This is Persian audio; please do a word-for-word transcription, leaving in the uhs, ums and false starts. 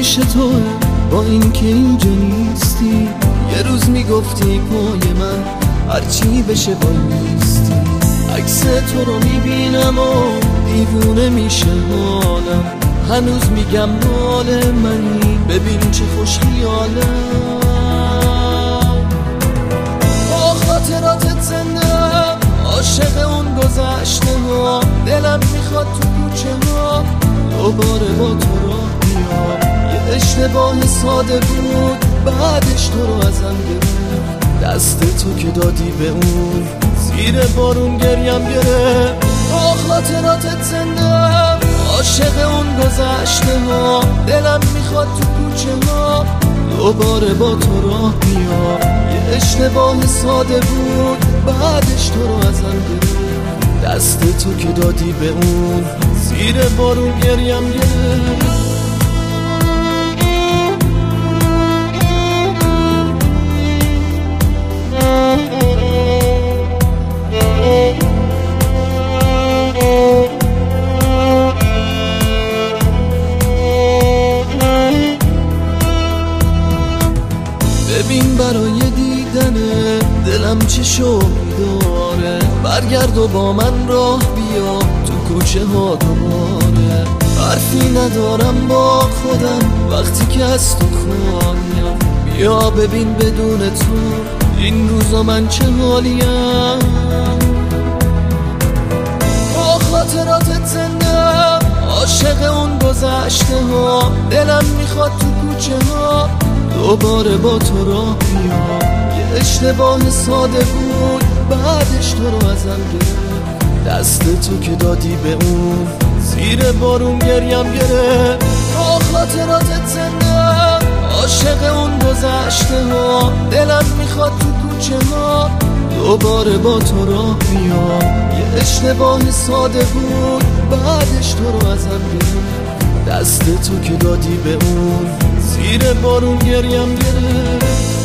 پیش توه با این که اینجا نیستی. یه روز میگفتی پای من هرچی بشه بایستی. عکس تو رو میبینم و دیوونه میشه حالم. هنوز میگم مال منی، ببین چه خوش خیالم. با خاطراتت زندم، عاشق اون گذشته ها. دلم میخواد تو کوچه ها دوباره با تو راه بیام. یه اشتباه ساده بود بعدش تو رو ازم گرفت. دست تو که دادی به اون زیر بارون گریم گرفت. با خاطراتت زندم، عاشق اون گذشته ها. دلم میخواد تو کوچه ها دوباره با تو راه بیام. یه اشتباه ساده بود بعدش تو رو ازم گرفت. دست تو که دادی به اون زیر بارون گریم گرفت. ببین برای دیدنه دلم چه شوقی داره. برگرد و با من راه بیا تو کوچه ها دوباره. حرفی ندارم با خودم وقتی که از تو خالیم. بیا ببین بدون تو این روزا من چه حالیم. با خاطراتت زندم، عاشق اون گذشته ها. دلم میخواد تو کوچه ها دوباره با تو راه بیام. یه اشتباه ساده بود بعدش تو رو ازم گرفت. دست تو که دادی به اون زیر بارون گریم گرفت. با خاطراتت زندم، عاشق اون گذشته ها. دلم میخواد تو کوچه ها دوباره با تو راه بیام. یه اشتباه ساده بود بعدش تو رو ازم گرفت. دست تو که دادی به اون زیر بارون گریم گرفت.